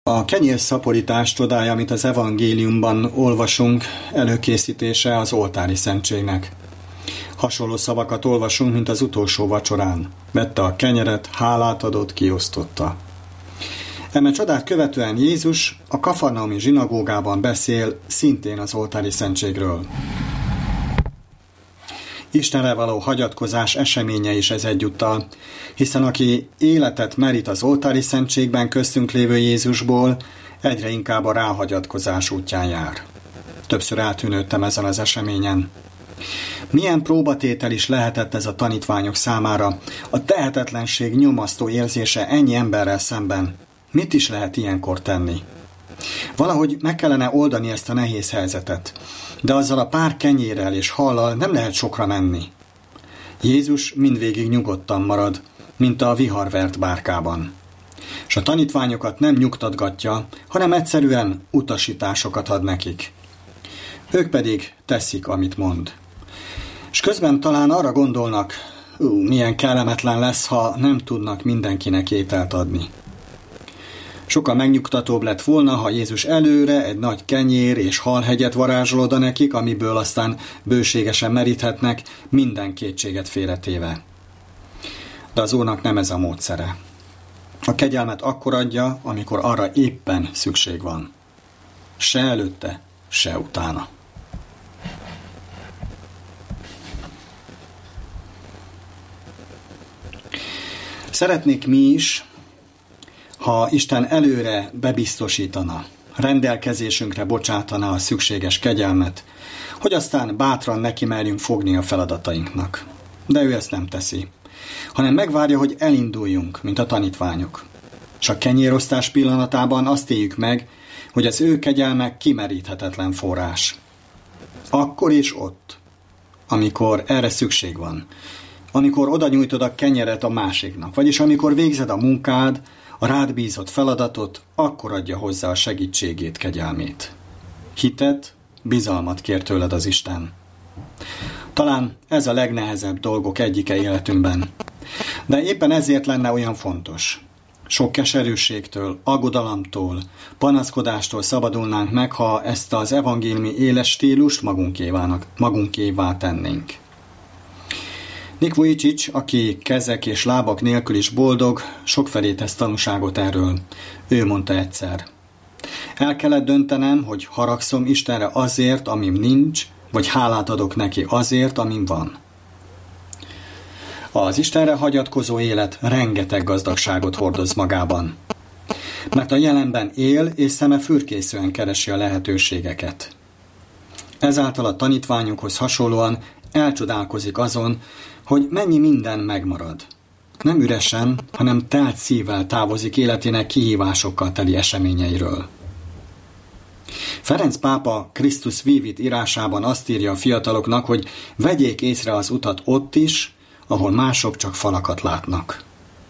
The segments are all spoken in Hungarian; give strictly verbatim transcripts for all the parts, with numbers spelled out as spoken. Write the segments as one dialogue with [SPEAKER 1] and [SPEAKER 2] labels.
[SPEAKER 1] A kenyérszaporítás csodája, amit az evangéliumban olvasunk, előkészítése az oltári szentségnek. Hasonló szavakat olvasunk, mint az utolsó vacsorán. Vette a kenyeret, hálát adott, kiosztotta. Eme csodát követően Jézus a kafarnaumi zsinagógában beszél szintén az oltári szentségről. Istenre való hagyatkozás eseménye is ez egyúttal, hiszen aki életet merít az oltári szentségben köztünk lévő Jézusból, egyre inkább a ráhagyatkozás útján jár. Többször eltűnődtem ezen az eseményen. Milyen próbatétel is lehetett ez a tanítványok számára, a tehetetlenség nyomasztó érzése ennyi emberrel szemben. Mit is lehet ilyenkor tenni? Valahogy meg kellene oldani ezt a nehéz helyzetet, de azzal a pár kenyérrel és hallal nem lehet sokra menni. Jézus mindvégig nyugodtan marad, mint a viharvert bárkában. És a tanítványokat nem nyugtatgatja, hanem egyszerűen utasításokat ad nekik. Ők pedig teszik, amit mond. És közben talán arra gondolnak, ú, milyen kellemetlen lesz, ha nem tudnak mindenkinek ételt adni. Sokkal megnyugtatóbb lett volna, ha Jézus előre egy nagy kenyér és halhegyet varázsol oda nekik, amiből aztán bőségesen meríthetnek, minden kétséget félretéve. De az Úrnak nem ez a módszere. A kegyelmet akkor adja, amikor arra éppen szükség van. Se előtte, se utána. Szeretnék mi is, ha Isten előre bebiztosítana, rendelkezésünkre bocsátana a szükséges kegyelmet, hogy aztán bátran neki merjünk fogni a feladatainknak. De ő ezt nem teszi, hanem megvárja, hogy elinduljunk, mint a tanítványok. És a kenyérosztás pillanatában azt éljük meg, hogy az ő kegyelme kimeríthetetlen forrás. Akkor és ott, amikor erre szükség van, amikor oda nyújtod a kenyeret a másiknak, vagyis amikor végzed a munkád, a rád bízott feladatot, akkor adja hozzá a segítségét, kegyelmét. Hitet, bizalmat kér tőled az Isten. Talán ez a legnehezebb dolgok egyike életünkben. De éppen ezért lenne olyan fontos. Sok keserűségtől, aggodalomtól, panaszkodástól szabadulnánk meg, ha ezt az evangéliumi éles stílust magunkévának, magunkévá tennénk. Nick Vujicic, aki kezek és lábak nélkül is boldog, sokfelé tesz tanúságot erről. Ő mondta egyszer. El kellett döntenem, hogy haragszom Istenre azért, amim nincs, vagy hálát adok neki azért, amim van. Az Istenre hagyatkozó élet rengeteg gazdagságot hordoz magában. Mert a jelenben él, és szeme fürkészően keresi a lehetőségeket. Ezáltal a tanítványokhoz hasonlóan elcsodálkozik azon, hogy mennyi minden megmarad. Nem üresen, hanem telt szívvel távozik életének kihívásokkal teli eseményeiről. Ferenc pápa Christus Vivit írásában azt írja a fiataloknak, hogy vegyék észre az utat ott is, ahol mások csak falakat látnak.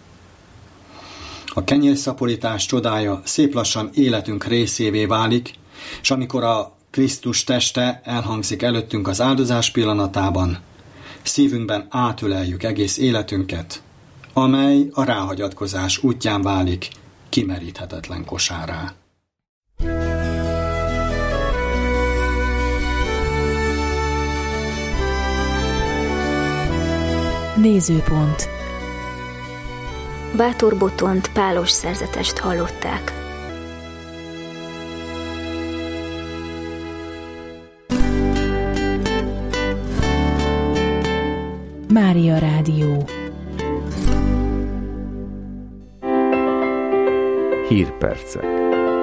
[SPEAKER 1] A kenyérszaporítás csodája szép lassan életünk részévé válik, és amikor a Krisztus teste elhangzik előttünk az áldozás pillanatában, szívünkben átöleljük egész életünket, amely a ráhagyatkozás útján válik kimeríthetetlen kosárrá.
[SPEAKER 2] Nézőpont.
[SPEAKER 3] Bátor Botont pálos szerzetest hallották.
[SPEAKER 2] Mária Rádió.
[SPEAKER 4] Hírpercek.